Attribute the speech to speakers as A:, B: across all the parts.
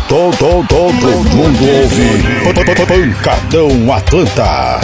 A: Todo mundo ouve Pancadão Atlanta.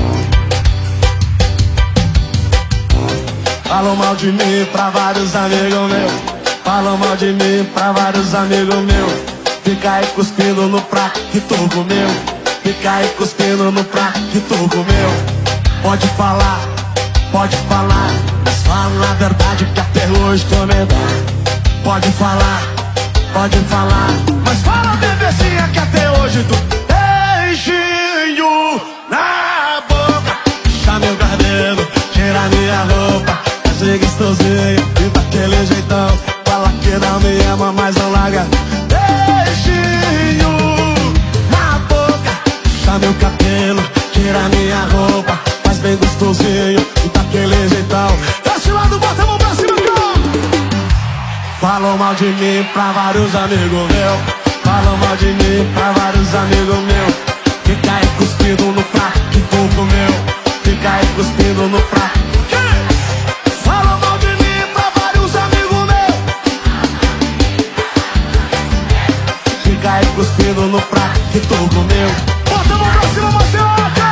B: Falam mal de mim pra vários amigos meus. Falam mal de mim pra vários amigos meus. Fica aí cuspindo no prato que tu comeu. Fica aí cuspindo no prato que tu comeu. Pode falar, mas fala na verdade que até hoje tô medado. Pode falar, mas fala bebezinha que até hoje tu beijinho na boca. Puxa meu cabelo, tira minha roupa, fazer gostosinho e daquele jeitão. Fala que não me ama, mas não larga. Beijinho na boca, puxa meu cabelo, tira minha roupa, faz bem gostosinho e daquele jeitão. Desse lado, bota a mão pra cima, falam mal de mim pra vários amigos meus. Falam mal de mim pra vários amigos meus. Fica aí cuspindo no prato que tu comeu. Fica aí cuspindo no prato. Falam mal de mim pra vários amigos meus. Fica aí cuspindo no prato que tu comeu. Bota a mão pra cima, Marcelo!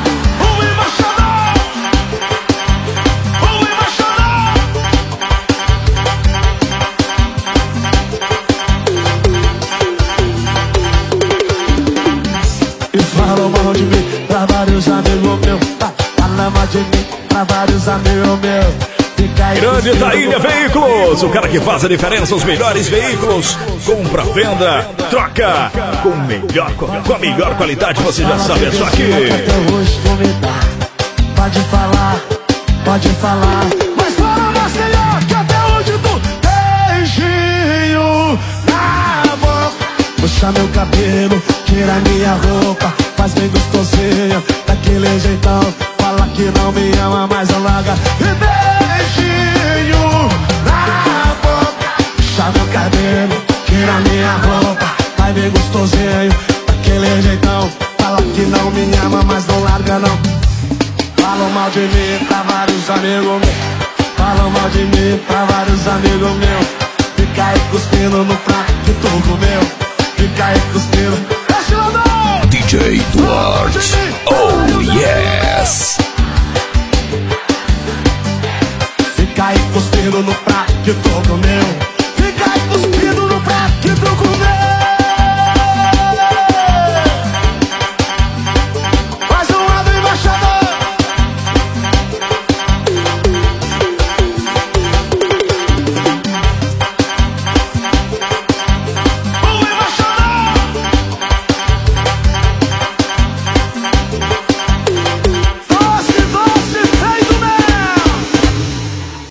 B: Falam mal de mim pra vários amigos meus. Falam mal de mim pra vários amigos meus.
A: Grande Taília Veículos, o cara que faz a diferença, os melhores veículos. Compra, venda, troca com a melhor qualidade, você já sabe, é só aqui.
B: Pode falar, mas fala Marcelo que até hoje tu beijinho na boca. Puxa meu cabelo, tira minha roupa, faz bem gostosinho, daquele jeitão. Fala que não me ama, mas não larga. E beijinho na boca. Puxa meu cabelo, tira minha roupa, faz bem gostosinho, daquele jeitão. Fala que não me ama, mas não larga não. Falam mal de mim pra vários amigos meus. Falam mal de mim pra vários amigos meus. Fica aí cuspindo no prato que tu comeu. Fica aí cuspindo.
A: DJ Duarte, oh yes.
B: Fica aí cuspindo no prato que tu comeu.